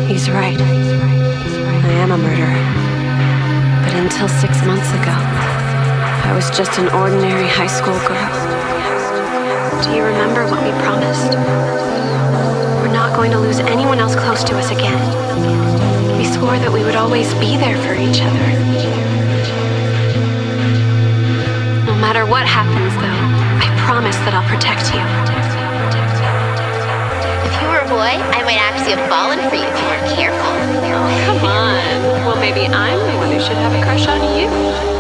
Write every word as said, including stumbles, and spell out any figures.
He's right. I am a murderer. But until six months ago, I was just an ordinary high school girl. Do you remember what we promised? We're not going to lose anyone else close to us again. We swore that we would always be there for each other. No matter what happens, though, I promise that I'll protect you. If you were a boy, I might actually have fallen for you if you weren't careful. Oh, come on. Well, maybe I'm the one who should have a crush on you.